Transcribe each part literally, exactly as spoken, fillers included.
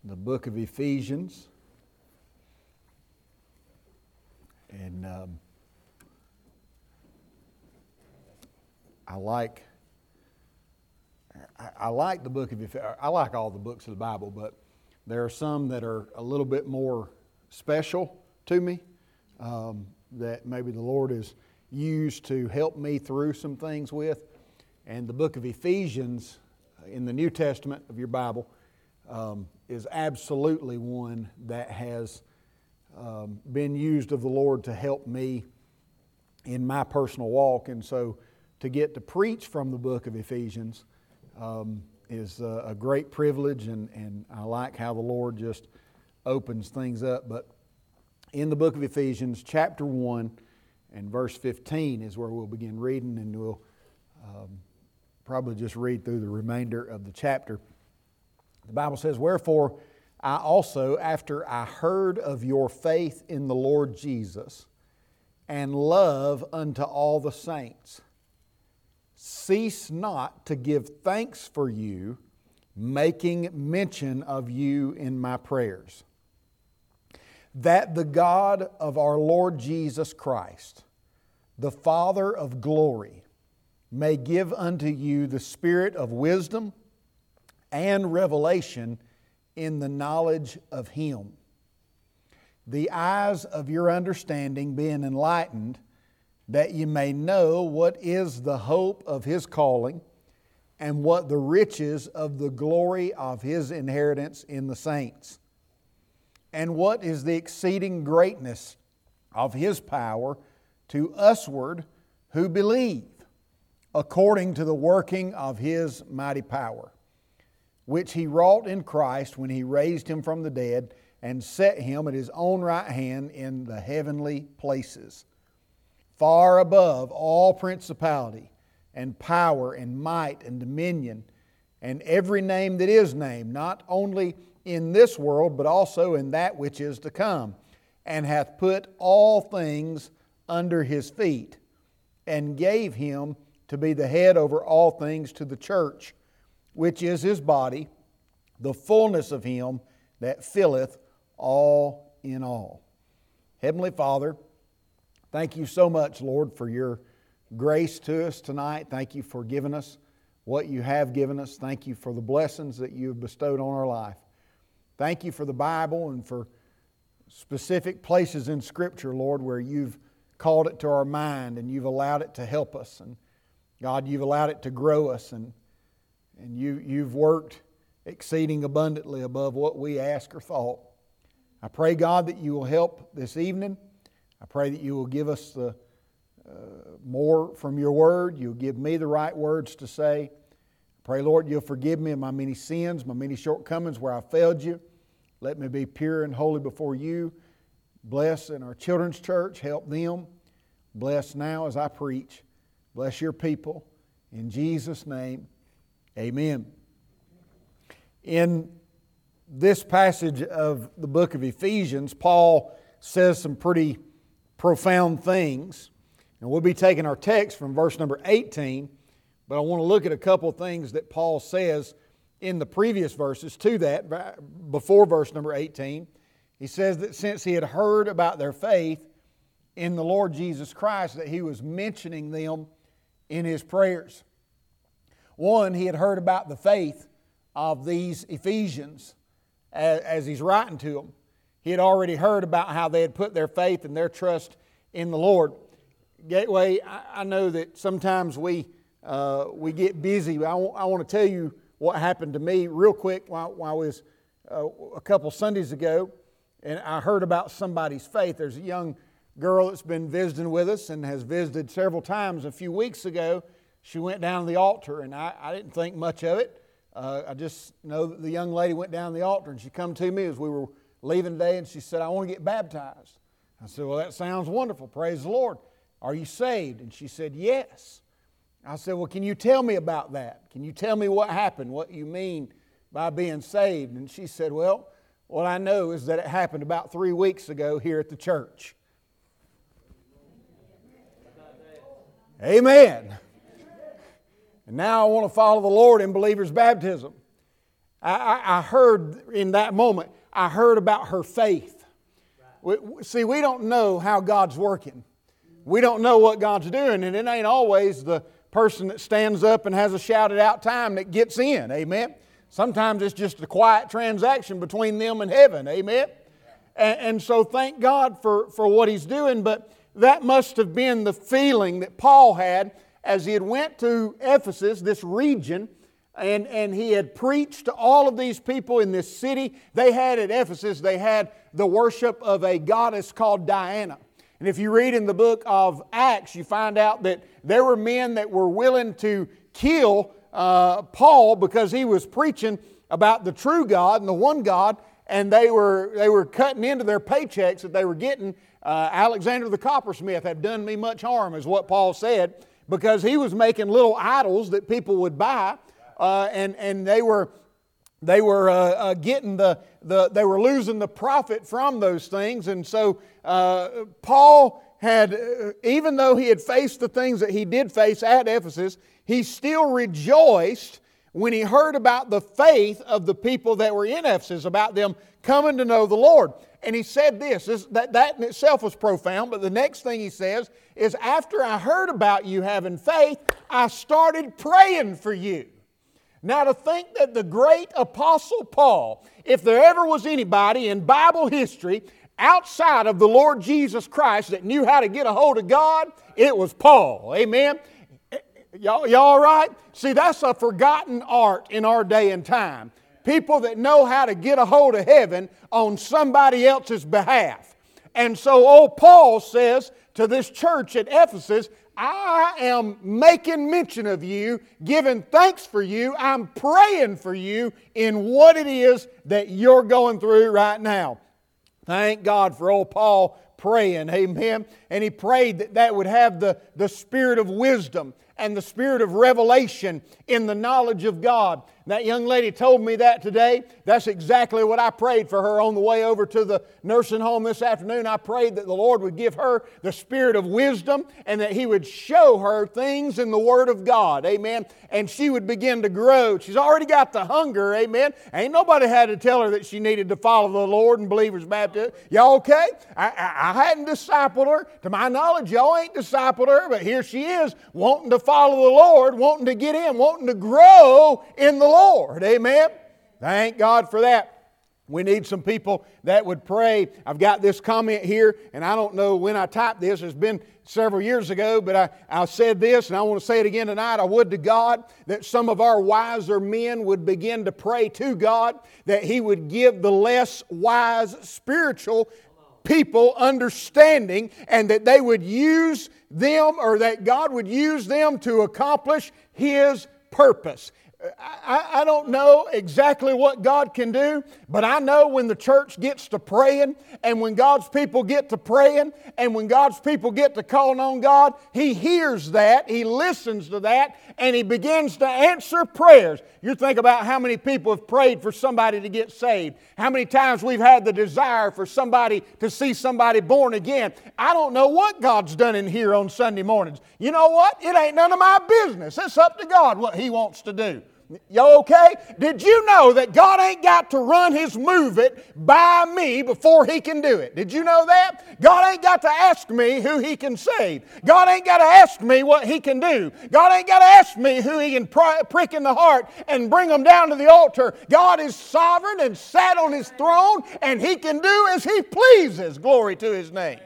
the book of Ephesians. And um, I like I, I like the book of Ephesians. I like all the books of the Bible, but there are some that are a little bit more special to me, um, that maybe the Lord has used to help me through some things with. And the book of Ephesians in the New Testament of your Bible um, is absolutely one that has um, been used of the Lord to help me in my personal walk. And so to get to preach from the book of Ephesians um, is a, a great privilege, and, and I like how the Lord just opens things up. But in the book of Ephesians, chapter one and verse fifteen is where we'll begin reading, and we'll um, probably just read through the remainder of the chapter. The Bible says, "Wherefore I also, after I heard of your faith in the Lord Jesus and love unto all the saints, cease not to give thanks for you, making mention of you in my prayers, that the God of our Lord Jesus Christ, the Father of glory, may give unto you the spirit of wisdom and revelation in the knowledge of Him, the eyes of your understanding being enlightened, that you may know what is the hope of His calling, and what the riches of the glory of His inheritance in the saints, and what is the exceeding greatness of His power to usward who believe, according to the working of His mighty power, which He wrought in Christ when He raised Him from the dead and set Him at His own right hand in the heavenly places, far above all principality and power and might and dominion, and every name that is named, not only in this world, but also in that which is to come, and hath put all things under His feet, and gave Him to be the head over all things to the church, which is His body, the fullness of Him that filleth all in all." Heavenly Father, thank You so much, Lord, for Your grace to us tonight. Thank You for giving us what You have given us. Thank You for the blessings that You have bestowed on our life. Thank You for the Bible and for specific places in Scripture, Lord, where You've called it to our mind and You've allowed it to help us. And God, You've allowed it to grow us, and, and you, You've worked exceeding abundantly above what we ask or thought. I pray, God, that You will help this evening. I pray that You will give us the uh, more from Your Word. You'll give me the right words to say. I pray, Lord, You'll forgive me of my many sins, my many shortcomings where I failed You. Let me be pure and holy before You. Bless in our children's church. Help them. Bless now as I preach. Bless Your people. In Jesus' name, amen. In this passage of the book of Ephesians, Paul says some pretty profound things. And we'll be taking our text from verse number eighteen, but I want to look at a couple of things that Paul says in the previous verses to that, before verse number eighteen. He says that since he had heard about their faith in the Lord Jesus Christ, that he was mentioning them in his prayers. One, he had heard about the faith of these Ephesians as, as he's writing to them. He had already heard about how they had put their faith and their trust in the Lord. Gateway, I, I know that sometimes we uh, we get busy. I, w- I want to tell you what happened to me real quick while, while I was uh, a couple Sundays ago, and I heard about somebody's faith. There's a young girl that's been visiting with us and has visited several times. A few weeks ago, she went down to the altar, and I, I didn't think much of it. Uh, I just know that the young lady went down to the altar, and she come to me as we were leaving today, and she said, "I want to get baptized." I said, "Well, that sounds wonderful. Praise the Lord. Are you saved?" And she said, "Yes." I said, "Well, can you tell me about that? Can you tell me what happened, what you mean by being saved?" And she said, "Well, what I know is that it happened about three weeks ago here at the church." Amen. And now I want to follow the Lord in believer's baptism. I, I, I heard in that moment, I heard about her faith. We, see, we don't know how God's working. We don't know what God's doing, and it ain't always the person that stands up and has a shouted out time that gets in. Amen. Sometimes it's just a quiet transaction between them and heaven. Amen. And, and so thank God for, for what He's doing, but that must have been the feeling that Paul had as he had went to Ephesus, this region, and, and he had preached to all of these people in this city. They had at Ephesus, they had the worship of a goddess called Diana. And if you read in the book of Acts, you find out that there were men that were willing to kill uh, Paul because he was preaching about the true God and the one God, and they were they were cutting into their paychecks that they were getting. Uh, Alexander the coppersmith had done me much harm, is what Paul said, because he was making little idols that people would buy, uh, and and they were they were uh, uh, getting the the they were losing the profit from those things, and so uh, Paul had, uh, even though he had faced the things that he did face at Ephesus, he still rejoiced when he heard about the faith of the people that were in Ephesus, about them coming to know the Lord. And he said this, this that, that in itself was profound, but the next thing he says is, after I heard about you having faith, I started praying for you. Now, to think that the great Apostle Paul, if there ever was anybody in Bible history outside of the Lord Jesus Christ that knew how to get a hold of God, it was Paul. Amen? Y'all, y'all all right? See, that's a forgotten art in our day and time. People that know how to get a hold of heaven on somebody else's behalf. And so old Paul says to this church at Ephesus, I am making mention of you, giving thanks for you, I'm praying for you in what it is that you're going through right now. Thank God for old Paul praying, amen. And he prayed that that would have the, the spirit of wisdom and the spirit of revelation in the knowledge of God. That young lady told me that today. That's exactly what I prayed for her on the way over to the nursing home this afternoon. I prayed that the Lord would give her the spirit of wisdom and that He would show her things in the Word of God. Amen. And she would begin to grow. She's already got the hunger. Amen. Ain't nobody had to tell her that she needed to follow the Lord and Believers Baptist. Y'all okay? I, I, I hadn't discipled her. To my knowledge, y'all ain't discipled her, but here she is wanting to follow the Lord, wanting to get in, wanting to grow in the Lord. Amen. Thank God for that. We need some people that would pray. I've got this comment here, and I don't know when I typed this. It's been several years ago, but I, I said this, and I want to say it again tonight. I would to God that some of our wiser men would begin to pray to God, that He would give the less wise spiritual people understanding, and that they would use them, or that God would use them to accomplish His purpose. I, I don't know exactly what God can do, but I know when the church gets to praying, and when God's people get to praying, and when God's people get to calling on God, He hears that, He listens to that, and He begins to answer prayers. You think about how many people have prayed for somebody to get saved. How many times we've had the desire for somebody to see somebody born again. I don't know what God's done in here on Sunday mornings. You know what? It ain't none of my business. It's up to God what He wants to do. Y'all okay? Did you know that God ain't got to run His move it by me before He can do it? Did you know that? God ain't got to ask me who He can save. God ain't got to ask me what He can do. God ain't got to ask me who He can prick in the heart and bring them down to the altar. God is sovereign and sat on His throne, and He can do as He pleases. Glory to His name.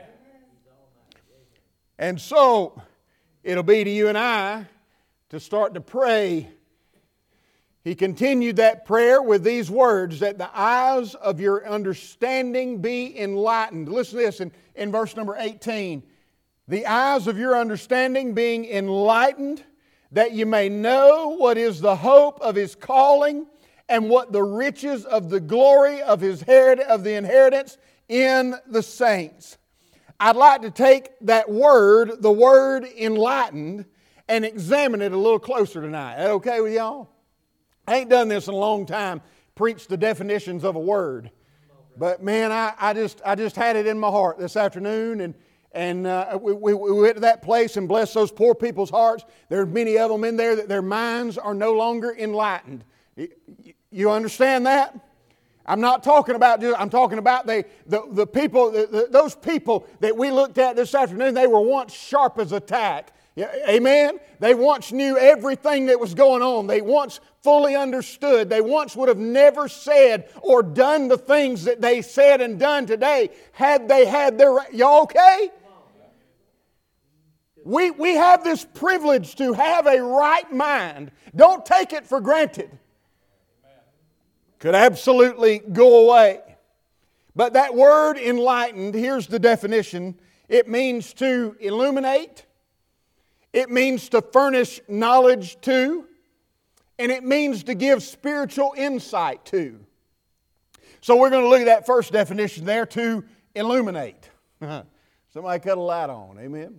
And so, it'll be to you and I to start to pray. He continued that prayer with these words, that the eyes of your understanding be enlightened. Listen to this in, in verse number eighteen. The eyes of your understanding being enlightened, that you may know what is the hope of His calling, and what the riches of the glory of His herit- of the inheritance in the saints. I'd like to take that word, the word enlightened, and examine it a little closer tonight. Is that okay with y'all? I ain't done this in a long time, preached the definitions of a word. But man, I, I just I just had it in my heart this afternoon, and and uh, we, we, we went to that place and blessed those poor people's hearts. There are many of them in there that their minds are no longer enlightened. You understand that? I'm not talking about just, I'm talking about the, the, the people, the, the, those people that we looked at this afternoon, they were once sharp as a tack. Amen? They once knew everything that was going on. They once fully understood. They once would have never said or done the things that they said and done today had they had their... Y'all okay? We, we have this privilege to have a right mind. Don't take it for granted. Could absolutely go away. But that word enlightened, here's the definition. It means to illuminate. It means to furnish knowledge to. And it means to give spiritual insight to. So we're going to look at that first definition there, to illuminate. Somebody cut a light on, amen?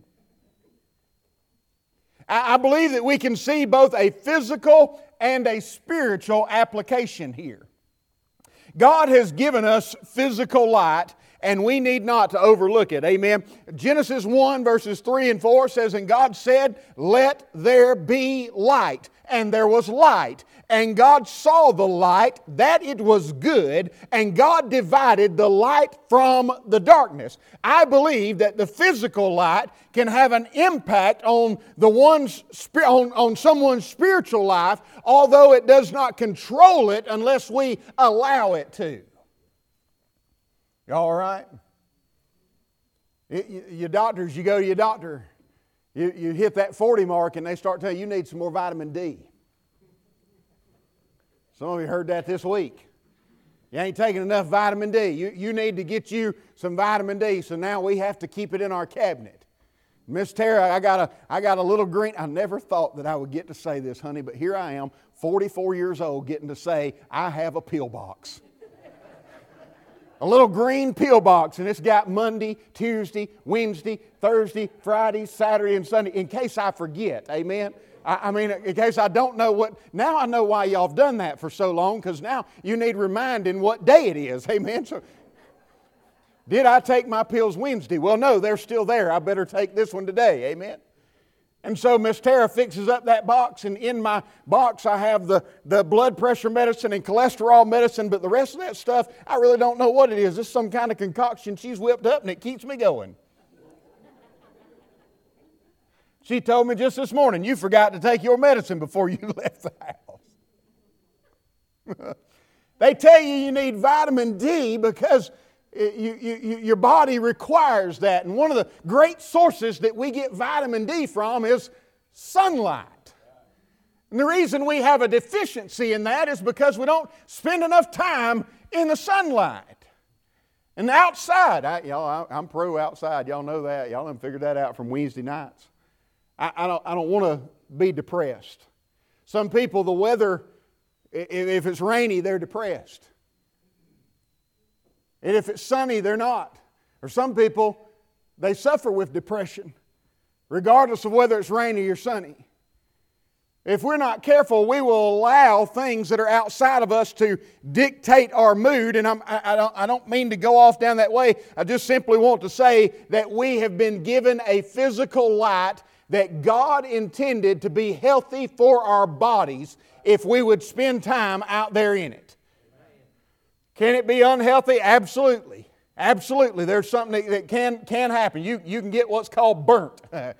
I believe that we can see both a physical and a spiritual application here. God has given us physical light, and we need not to overlook it. Amen. Genesis one verses three and four says, "And God said, let there be light. And there was light. And God saw the light, that it was good, and God divided the light from the darkness." I believe that the physical light can have an impact on the one's on, on someone's spiritual life, although it does not control it unless we allow it to. You all right? It, you, your doctors, you go to your doctor, you, you hit that forty mark and they start telling you you need some more vitamin D. Some of you heard that this week. You ain't taking enough vitamin D. You, you need to get you some vitamin D, so now we have to keep it in our cabinet. Miss Tara, I got a, I got a little green... I never thought that I would get to say this, honey, but here I am, forty-four years old, getting to say, I have a pill box. A little green pill box, and it's got Monday, Tuesday, Wednesday, Thursday, Friday, Saturday, and Sunday, in case I forget. Amen? I, I mean, in case I don't know what... Now I know why y'all have done that for so long, because now you need reminding what day it is. Amen? So, did I take my pills Wednesday? Well, no, they're still there. I better take this one today. Amen? And so Miss Tara fixes up that box, and in my box I have the, the blood pressure medicine and cholesterol medicine, but the rest of that stuff, I really don't know what it is. It's some kind of concoction she's whipped up, and it keeps me going. She told me just this morning, you forgot to take your medicine before you left the house. They tell you you need vitamin D because You, you, your body requires that. And one of the great sources that we get vitamin D from is sunlight. And the reason we have a deficiency in that is because we don't spend enough time in the sunlight. And outside, I, y'all, I'm pro outside. Y'all know that. Y'all haven't figured that out from Wednesday nights. I, I don't, I don't want to be depressed. Some people, the weather, if it's rainy, they're depressed. And if it's sunny, they're not. Or some people, they suffer with depression, regardless of whether it's rainy or sunny. If we're not careful, we will allow things that are outside of us to dictate our mood. And I'm, I, I, don't, I don't mean to go off down that way. I just simply want to say that we have been given a physical light that God intended to be healthy for our bodies if we would spend time out there in it. Can it be unhealthy? Absolutely. Absolutely. There's something that, that can, can happen. You, you can get what's called burnt.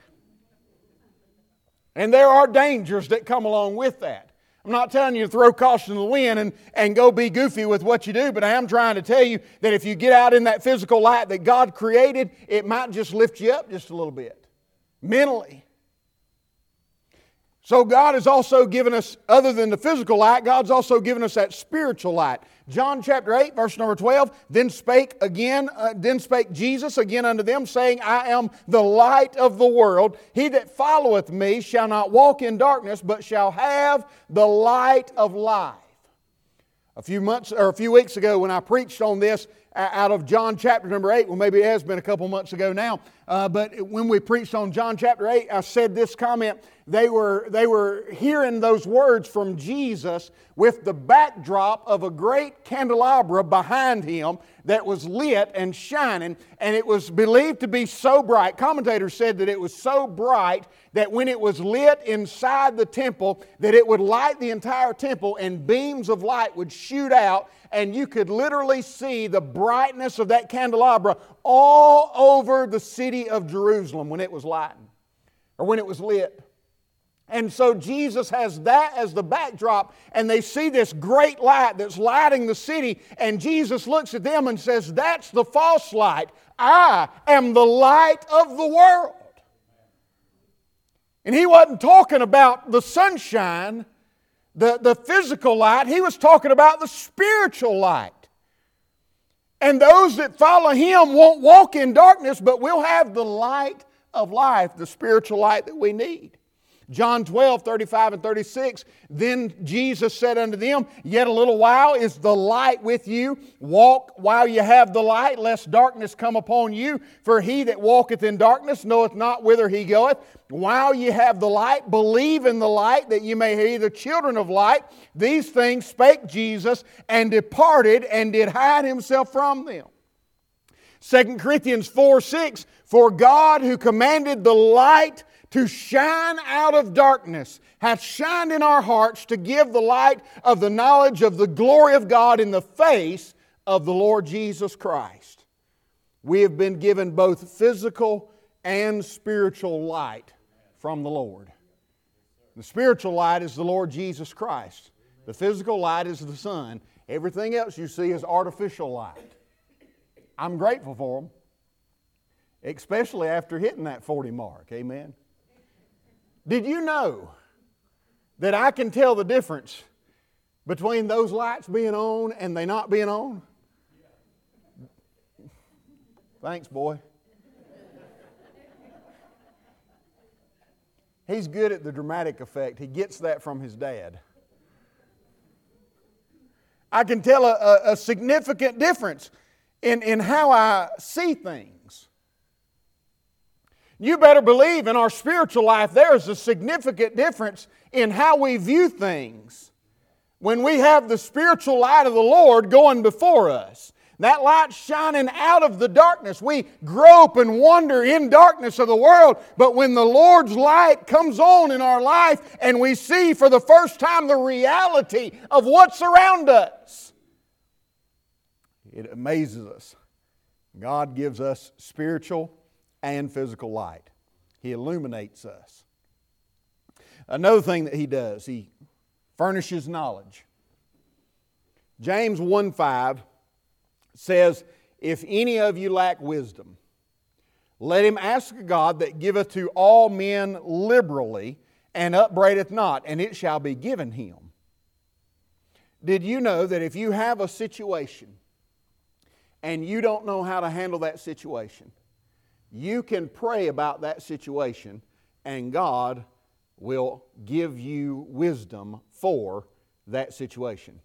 And there are dangers that come along with that. I'm not telling you to throw caution to the wind and, and go be goofy with what you do, but I am trying to tell you that if you get out in that physical light that God created, it might just lift you up just a little bit. Mentally. So God has also given us, other than the physical light, God's also given us that spiritual light. John chapter eight, verse number twelve, then spake again, uh, then spake Jesus again unto them, saying, I am the light of the world. He that followeth me shall not walk in darkness, but shall have the light of life. A few months or a few weeks ago when I preached on this, out of John chapter number eight. Well, maybe it has been a couple months ago now. Uh, but when we preached on John chapter eight, I said this comment. They were, they were hearing those words from Jesus with the backdrop of a great candelabra behind Him that was lit and shining. And it was believed to be so bright. Commentators said that it was so bright that when it was lit inside the temple, that it would light the entire temple and beams of light would shoot out, and you could literally see the brightness of that candelabra all over the city of Jerusalem when it was lighting, or when it was lit. And so Jesus has that as the backdrop, and they see this great light that's lighting the city, and Jesus looks at them and says, "That's the false light. I am the light of the world." And He wasn't talking about the sunshine, the, the physical light. He was talking about the spiritual light. And those that follow Him won't walk in darkness, but will have the light of life, the spiritual light that we need. John twelve, thirty-five and thirty-six, then Jesus said unto them, "Yet a little while is the light with you. Walk while you have the light, lest darkness come upon you. For he that walketh in darkness knoweth not whither he goeth. While ye have the light, believe in the light, that ye may be the children of light." These things spake Jesus, and departed, and did hide Himself from them. Second Corinthians four, six, "For God, who commanded the light to shine out of darkness, hath shined in our hearts to give the light of the knowledge of the glory of God in the face of the Lord Jesus Christ." We have been given both physical and spiritual light from the Lord. The spiritual light is the Lord Jesus Christ. The physical light is the sun. Everything else you see is artificial light. I'm grateful for them, especially after hitting that forty mark. Amen. Did you know that I can tell the difference between those lights being on and they not being on? Thanks, boy. He's good at the dramatic effect. He gets that from his dad. I can tell a, a, a significant difference in, in how I see things. You better believe in our spiritual life there is a significant difference in how we view things when we have the spiritual light of the Lord going before us. That light shining out of the darkness. We grope and wander in darkness of the world, but when the Lord's light comes on in our life and we see for the first time the reality of what's around us, it amazes us. God gives us spiritual and physical light. He illuminates us. Another thing that He does, He furnishes knowledge. James one five says, "If any of you lack wisdom, let him ask God that giveth to all men liberally, and upbraideth not, and it shall be given him." Did you know that if you have a situation and you don't know how to handle that situation, you can pray about that situation and God will give you wisdom for that situation?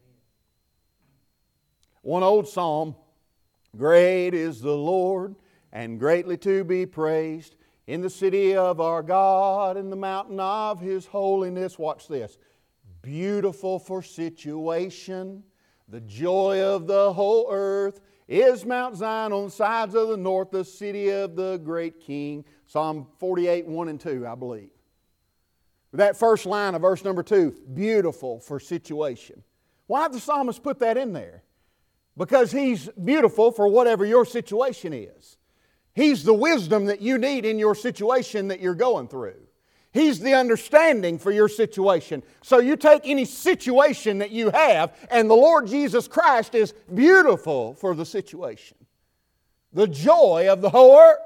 One old psalm, "Great is the Lord, and greatly to be praised, in the city of our God, in the mountain of His holiness." Watch this. "Beautiful for situation, the joy of the whole earth, is Mount Zion on the sides of the north, the city of the great King." Psalm forty-eight, one and two, I believe. That first line of verse number two, beautiful for situation. Why did the psalmist put that in there? Because He's beautiful for whatever your situation is. He's the wisdom that you need in your situation that you're going through. He's the understanding for your situation. So you take any situation that you have, and the Lord Jesus Christ is beautiful for the situation. The joy of the whole earth.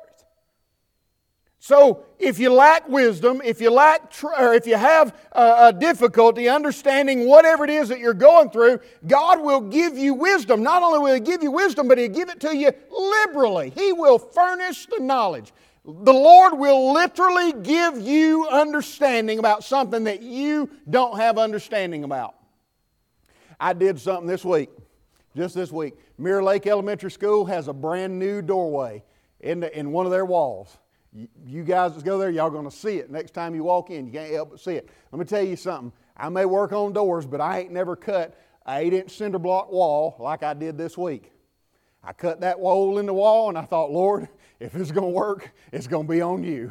So if you lack wisdom, if you lack, tr- or if you have a, a difficulty understanding whatever it is that you're going through, God will give you wisdom. Not only will He give you wisdom, but He'll give it to you liberally. He will furnish the knowledge. The Lord will literally give you understanding about something that you don't have understanding about. I did something this week Just this week. Mirror Lake Elementary School has a brand new doorway in, the, in one of their walls. You, you guys that go there, y'all going to see it. Next time you walk in, you can't help but see it. Let me tell you something. I may work on doors, but I ain't never cut an eight inch cinder block wall like I did this week. I cut that hole in the wall and I thought, Lord, if it's going to work, it's going to be on you.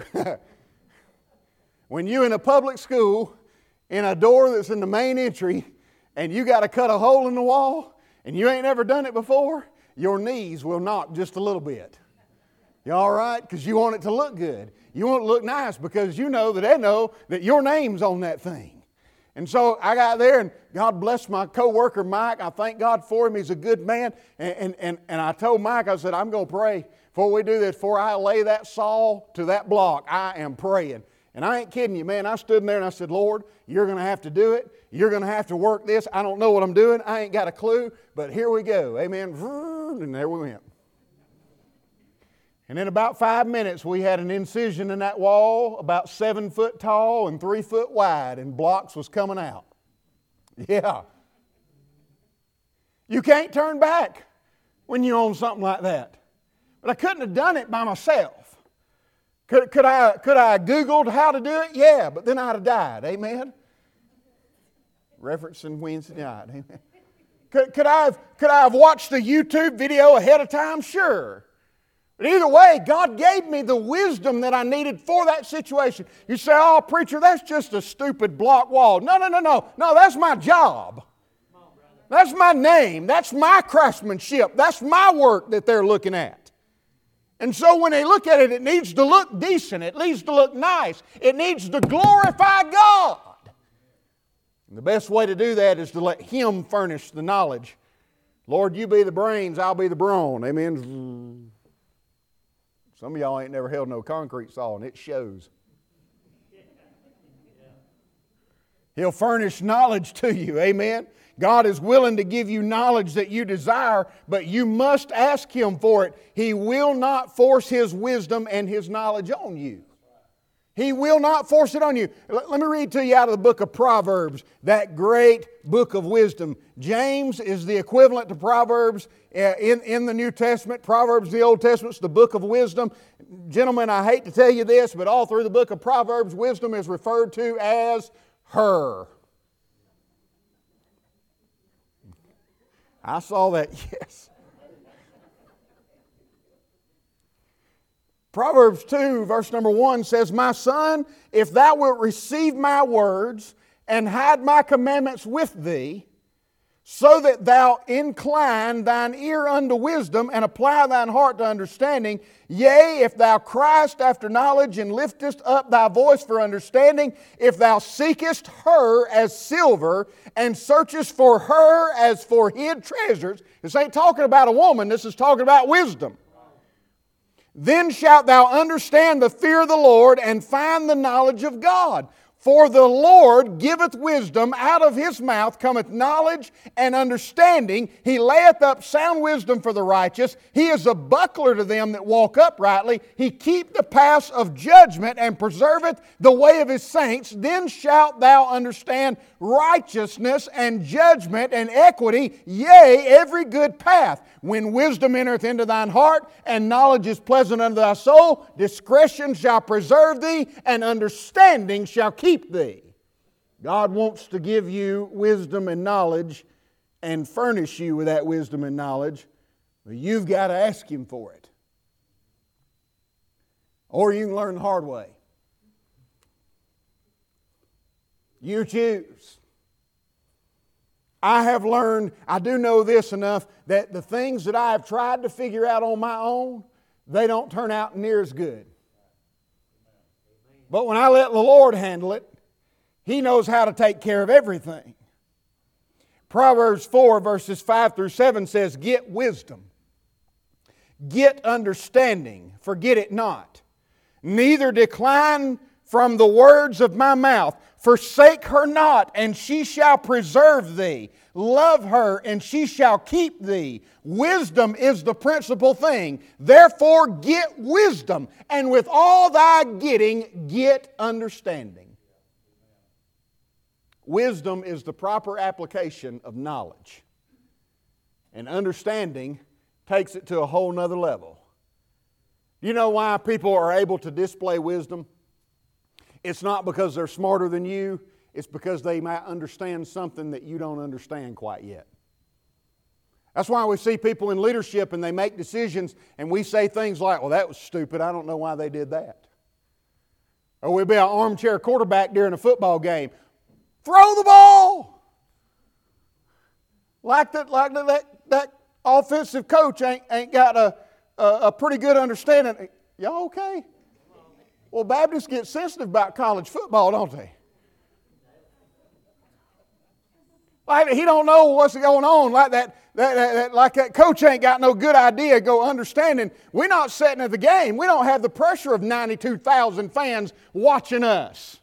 When you're in a public school, in a door that's in the main entry, and you got to cut a hole in the wall, and you ain't never done it before, your knees will knock just a little bit. You all right? Because you want it to look good. You want it to look nice because you know that they know that your name's on that thing. And so I got there, and God bless my co-worker Mike. I thank God for him. He's a good man. And, and, and, and I told Mike, I said, I'm going to pray before we do this, before I lay that saw to that block. I am praying. And I ain't kidding you, man. I stood in there and I said, Lord, you're going to have to do it. You're going to have to work this. I don't know what I'm doing. I ain't got a clue. But here we go. Amen. And there we went. And in about five minutes, we had an incision in that wall about seven foot tall and three foot wide, and blocks was coming out. Yeah. You can't turn back when you're on something like that. But I couldn't have done it by myself. Could, could I could I have Googled how to do it? Yeah, but then I'd have died. Amen? Referencing Wednesday night. Amen. Could, could, I have, could I have watched a YouTube video ahead of time? Sure. But either way, God gave me the wisdom that I needed for that situation. You say, oh, preacher, that's just a stupid block wall. No, no, no, no. No, that's my job. That's my name. That's my craftsmanship. That's my work that they're looking at. And so when they look at it, it needs to look decent. It needs to look nice. It needs to glorify God. And the best way to do that is to let Him furnish the knowledge. Lord, you be the brains, I'll be the brawn. Amen. Some of y'all ain't never held no concrete saw, and it shows. He'll furnish knowledge to you. Amen. God is willing to give you knowledge that you desire, but you must ask Him for it. He will not force His wisdom and His knowledge on you. He will not force it on you. Let me read to you out of the book of Proverbs, that great book of wisdom. James is the equivalent to Proverbs in, in the New Testament. Proverbs, the Old Testament, is the book of wisdom. Gentlemen, I hate to tell you this, but all through the book of Proverbs, wisdom is referred to as her. I saw that, yes. Proverbs two, verse number one says, My son, if thou wilt receive my words and hide my commandments with thee, so that thou incline thine ear unto wisdom and apply thine heart to understanding, yea, if thou criest after knowledge and liftest up thy voice for understanding, if thou seekest her as silver and searchest for her as for hid treasures. This ain't talking about a woman, this is talking about wisdom. Then shalt thou understand the fear of the Lord and find the knowledge of God. For the Lord giveth wisdom, out of His mouth cometh knowledge and understanding. He layeth up sound wisdom for the righteous. He is a buckler to them that walk uprightly. He keep the paths of judgment and preserveth the way of His saints. Then shalt thou understand righteousness and judgment and equity, yea, every good path. When wisdom entereth into thine heart, and knowledge is pleasant unto thy soul, discretion shall preserve thee, and understanding shall keep thee. God wants to give you wisdom and knowledge and furnish you with that wisdom and knowledge, but you've got to ask Him for it. Or you can learn the hard way. You choose. I have learned, I do know this enough, that the things that I have tried to figure out on my own, they don't turn out near as good. But when I let the Lord handle it, He knows how to take care of everything. Proverbs four verses five through seven says, Get wisdom, get understanding, forget it not. Neither decline from the words of my mouth. Forsake her not, and she shall preserve thee. Love her, and she shall keep thee. Wisdom is the principal thing. Therefore get wisdom, and with all thy getting, get understanding. Wisdom is the proper application of knowledge. And understanding takes it to a whole nother level. You know why people are able to display wisdom? It's not because they're smarter than you. It's because they might understand something that you don't understand quite yet. That's why we see people in leadership and they make decisions and we say things like, well, that was stupid. I don't know why they did that. Or we'll be an armchair quarterback during a football game. Throw the ball! Like that, like that, that, that offensive coach ain't, ain't got a, a, a pretty good understanding. Y'all okay? Well, Baptists get sensitive about college football, don't they? Like he don't know what's going on. Like that, that, that, that, like that coach ain't got no good idea, go understanding. We're not sitting at the game. We don't have the pressure of ninety-two thousand fans watching us.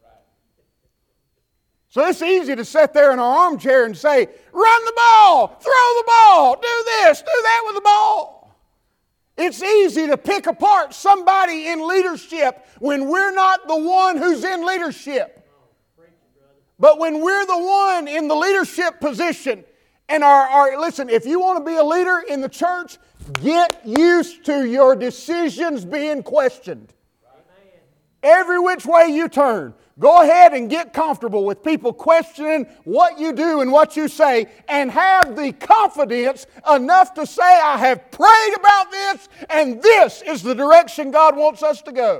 So it's easy to sit there in our armchair and say, run the ball, throw the ball, do this, do that with the ball. It's easy to pick apart somebody in leadership when we're not the one who's in leadership. But when we're the one in the leadership position, and our, our listen, if you want to be a leader in the church, get used to your decisions being questioned. Amen. Every which way you turn, go ahead and get comfortable with people questioning what you do and what you say, and have the confidence enough to say, I have prayed about this, and this is the direction God wants us to go.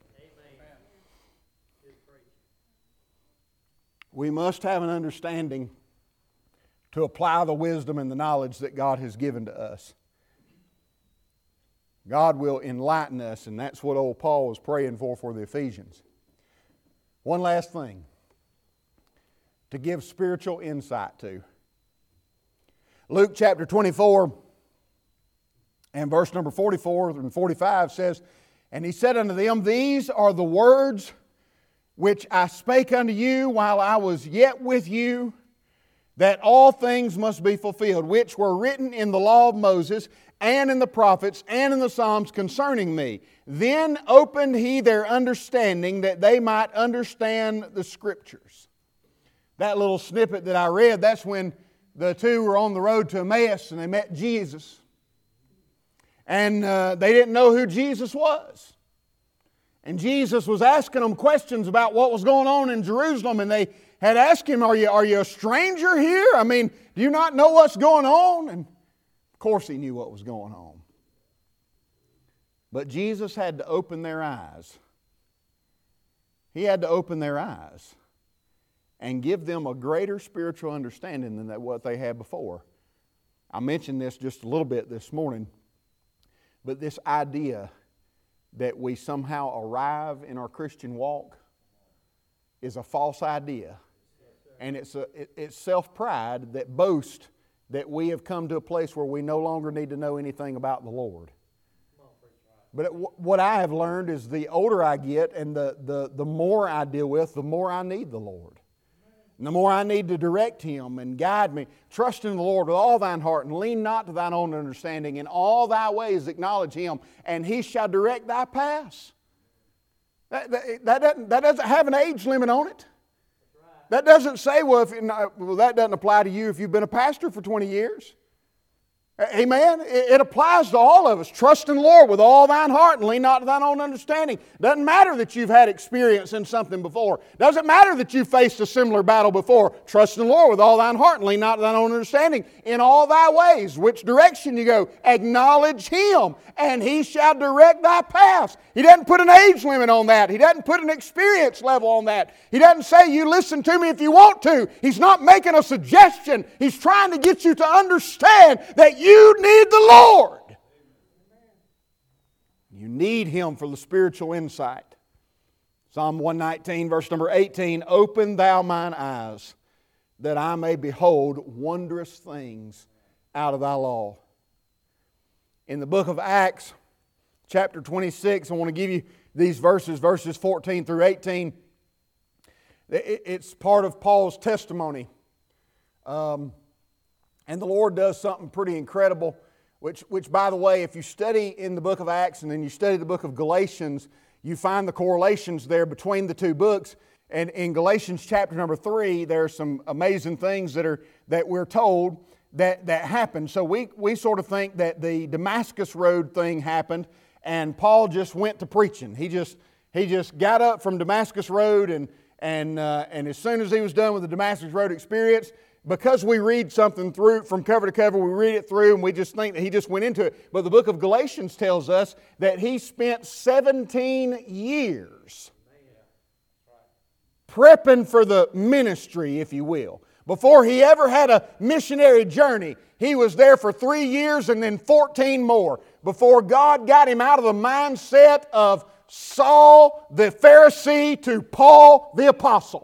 We must have an understanding to apply the wisdom and the knowledge that God has given to us. God will enlighten us, and that's what old Paul was praying for for the Ephesians. One last thing to give spiritual insight to. Luke chapter twenty-four and verse number forty-four and forty-five says, and he said unto them, these are the words which I spake unto you while I was yet with you, that all things must be fulfilled, which were written in the law of Moses, and in the prophets, and in the Psalms concerning me. Then opened he their understanding, that they might understand the Scriptures. That little snippet that I read, that's when the two were on the road to Emmaus, and they met Jesus. And uh, they didn't know who Jesus was. And Jesus was asking them questions about what was going on in Jerusalem. And they had asked him, are you, are you a stranger here? I mean, do you not know what's going on? And of course he knew what was going on. But Jesus had to open their eyes. He had to open their eyes and give them a greater spiritual understanding than what they had before. I mentioned this just a little bit this morning. But this idea that we somehow arrive in our Christian walk is a false idea. And it's, a, it, it's self-pride that boasts that we have come to a place where we no longer need to know anything about the Lord. But it, what I have learned is the older I get and the, the, the more I deal with, the more I need the Lord. And the more I need to direct Him and guide me. Trust in the Lord with all thine heart, and lean not to thine own understanding. In all thy ways acknowledge Him, and He shall direct thy paths. That, that, that, doesn't, that doesn't have an age limit on it. That doesn't say, well, if, well, that doesn't apply to you if you've been a pastor for twenty years. Amen? It applies to all of us. Trust in the Lord with all thine heart and lean not to thine own understanding. Doesn't matter that you've had experience in something before. Doesn't matter that you've faced a similar battle before. Trust in the Lord with all thine heart and lean not to thine own understanding. In all thy ways, which direction you go, acknowledge Him, and He shall direct thy paths. He doesn't put an age limit on that. He doesn't put an experience level on that. He doesn't say, you listen to me if you want to. He's not making a suggestion. He's trying to get you to understand that you You need the Lord. You need Him for the spiritual insight. Psalm one nineteen, verse number eighteen, open thou mine eyes, that I may behold wondrous things out of thy law. In the book of Acts, chapter twenty-six, I want to give you these verses, verses fourteen through eighteen. It's part of Paul's testimony. Um, And the Lord does something pretty incredible, which, which, by the way, if you study in the book of Acts and then you study the book of Galatians, you find the correlations there between the two books. And in Galatians chapter number three, there are some amazing things that are that we're told that, that happened. So we, we sort of think that the Damascus Road thing happened and Paul just went to preaching. He just, he just got up from Damascus Road and, and, uh, and as soon as he was done with the Damascus Road experience, because we read something through from cover to cover, we read it through and we just think that he just went into it. But the book of Galatians tells us that he spent seventeen years prepping for the ministry, if you will. Before he ever had a missionary journey, he was there for three years and then fourteen more before God got him out of the mindset of Saul the Pharisee to Paul the Apostle.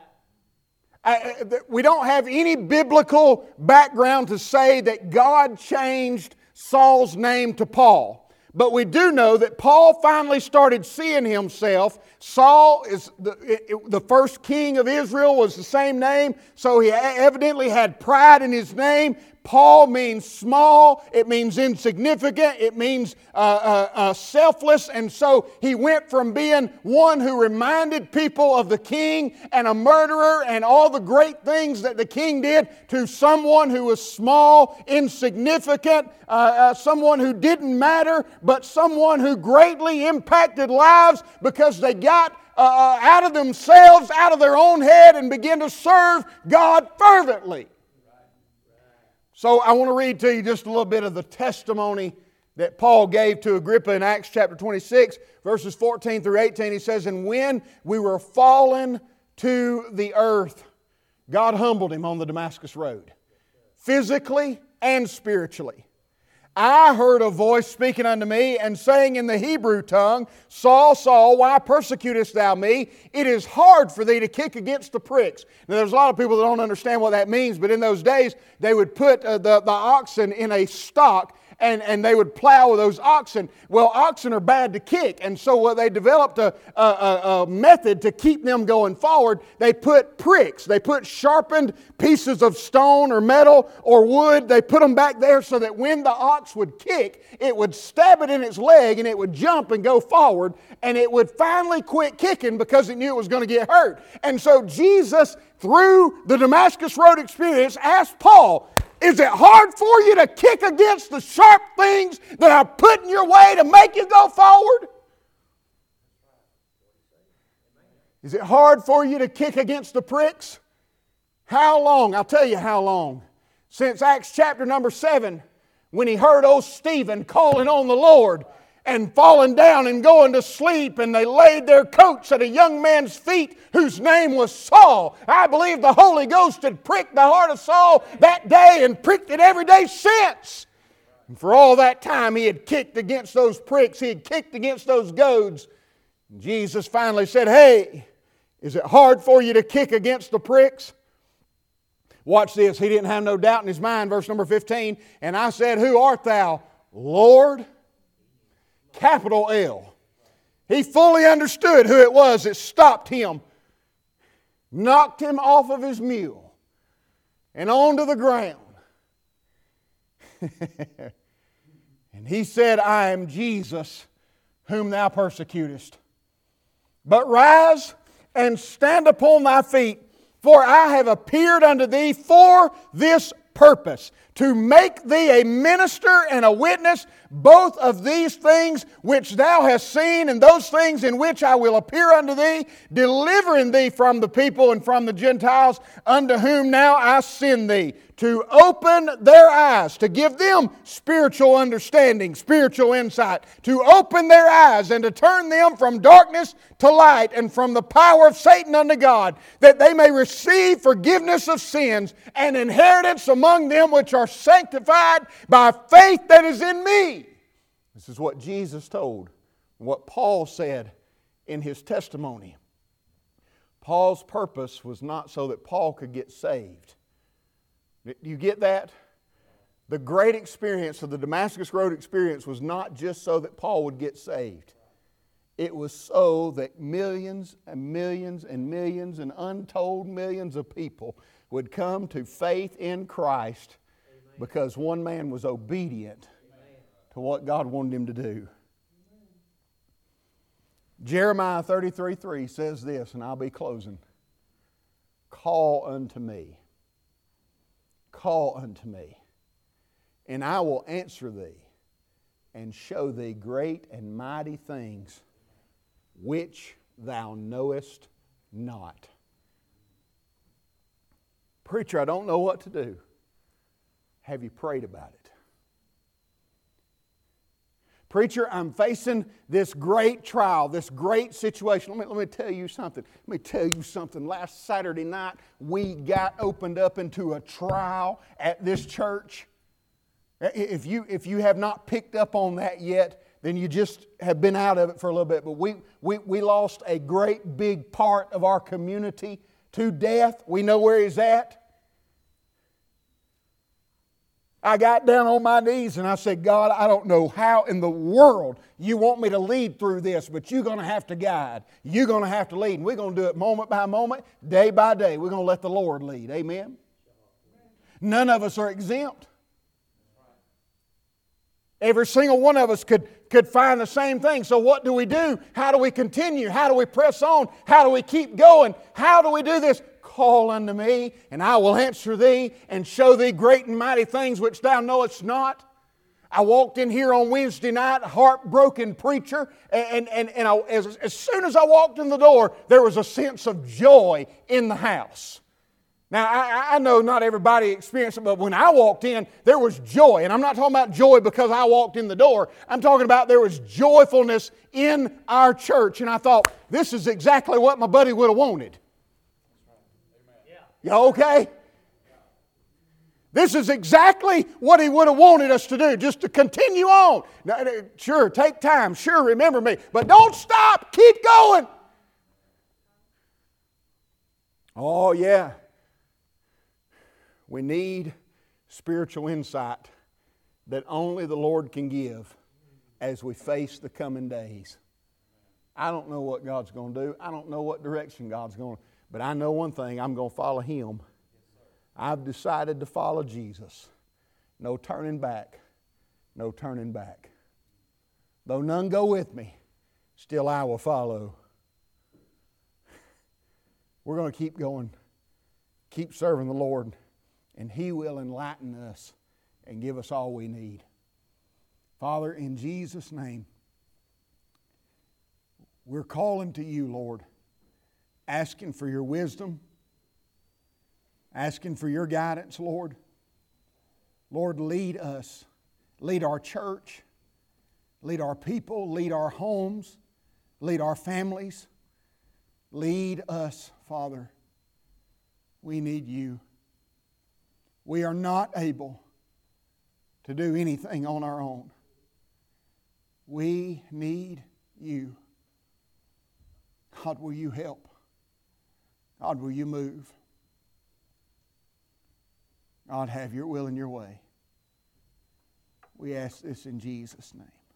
We don't have any biblical background to say that God changed Saul's name to Paul. But we do know that Paul finally started seeing himself. Saul is the, it, the first king of Israel, was the same name, so he evidently had pride in his name. Paul means small, it means insignificant, it means uh, uh, uh, selfless, and so he went from being one who reminded people of the king and a murderer and all the great things that the king did to someone who was small, insignificant, uh, uh, someone who didn't matter, but someone who greatly impacted lives because they got uh, out of themselves, out of their own head, and began to serve God fervently. So I want to read to you just a little bit of the testimony that Paul gave to Agrippa in Acts chapter twenty-six, verses fourteen through eighteen. He says, "And when we were fallen to the earth, God humbled him on the Damascus Road, physically and spiritually. I heard a voice speaking unto me and saying in the Hebrew tongue, Saul, Saul, why persecutest thou me? It is hard for thee to kick against the pricks." Now there's a lot of people that don't understand what that means, but in those days they would put uh, the, the oxen in a stock and, and they would plow with those oxen. Well, oxen are bad to kick, and so what they developed a, a, a, a method to keep them going forward. They put pricks, they put sharpened pieces of stone or metal or wood, they put them back there so that when the ox would kick, it would stab it in its leg and it would jump and go forward, and it would finally quit kicking because it knew it was going to get hurt. And so Jesus, through the Damascus Road experience, asked Paul, is it hard for you to kick against the sharp things that are put in your way to make you go forward? Is it hard for you to kick against the pricks? How long? I'll tell you how long. Since Acts chapter number seven, when he heard old Stephen calling on the Lord and falling down and going to sleep, and they laid their coats at a young man's feet whose name was Saul. I believe the Holy Ghost had pricked the heart of Saul that day and pricked it every day since. And for all that time he had kicked against those pricks, he had kicked against those goads. And Jesus finally said, hey, is it hard for you to kick against the pricks? Watch this. He didn't have no doubt in his mind. Verse number fifteen, "And I said, who art thou, Lord?" Capital L. He fully understood who it was that stopped him, knocked him off of his mule, and onto the ground. And he said, I am Jesus, whom thou persecutest. But rise and stand upon thy feet, for I have appeared unto thee for this purpose, to make thee a minister and a witness both of these things which thou hast seen and those things in which I will appear unto thee, delivering thee from the people and from the Gentiles, unto whom now I send thee, to open their eyes, to give them spiritual understanding, spiritual insight, to open their eyes and to turn them from darkness to light and from the power of Satan unto God, that they may receive forgiveness of sins and inheritance among them which are sanctified by faith that is in me. This is what Jesus told, what Paul said in his testimony. Paul's purpose was not so that Paul could get saved. Do you get that? The great experience of the Damascus Road experience was not just so that Paul would get saved. It was so that millions and millions and millions and untold millions of people would come to faith in Christ. Amen. Because one man was obedient Amen. To what God wanted him to do. Amen. Jeremiah thirty-three three says this, and I'll be closing. Call unto me. call unto me, and I will answer thee, and show thee great and mighty things which thou knowest not. Preacher, I don't know what to do. Have you prayed about it? Preacher, I'm facing this great trial, this great situation. Let me, let me tell you something. Let me tell you something. Last Saturday night, we got opened up into a trial at this church. If you, if you have not picked up on that yet, then you just have been out of it for a little bit. But we, we, we lost a great big part of our community to death. We know where he's at. I got down on my knees and I said, God, I don't know how in the world you want me to lead through this, but you're going to have to guide. You're going to have to lead. And we're going to do it moment by moment, day by day. We're going to let the Lord lead. Amen? None of us are exempt. Every single one of us could, could find the same thing. So what do we do? How do we continue? How do we press on? How do we keep going? How do we do this? Call unto me, and I will answer thee, and show thee great and mighty things which thou knowest not. I walked in here on Wednesday night, heartbroken preacher, and, and, and I, as, as soon as I walked in the door, there was a sense of joy in the house. Now, I, I know not everybody experienced it, but when I walked in, there was joy. And I'm not talking about joy because I walked in the door. I'm talking about there was joyfulness in our church. And I thought, this is exactly what my buddy would have wanted. You okay? This is exactly what he would have wanted us to do, just to continue on. Now, sure, take time. Sure, remember me. But don't stop. Keep going. Oh, yeah. We need spiritual insight that only the Lord can give as we face the coming days. I don't know what God's going to do. I don't know what direction God's going to. But I know one thing, I'm going to follow Him. I've decided to follow Jesus. No turning back. No turning back. Though none go with me, still I will follow. We're going to keep going. Keep serving the Lord. And He will enlighten us and give us all we need. Father, in Jesus' name, we're calling to You, Lord, asking for Your wisdom, asking for Your guidance, Lord. Lord, lead us. Lead our church. Lead our people. Lead our homes. Lead our families. Lead us, Father. We need You. We are not able to do anything on our own. We need You. God, will You help? God, will You move? God, have Your will and Your way. We ask this in Jesus' name.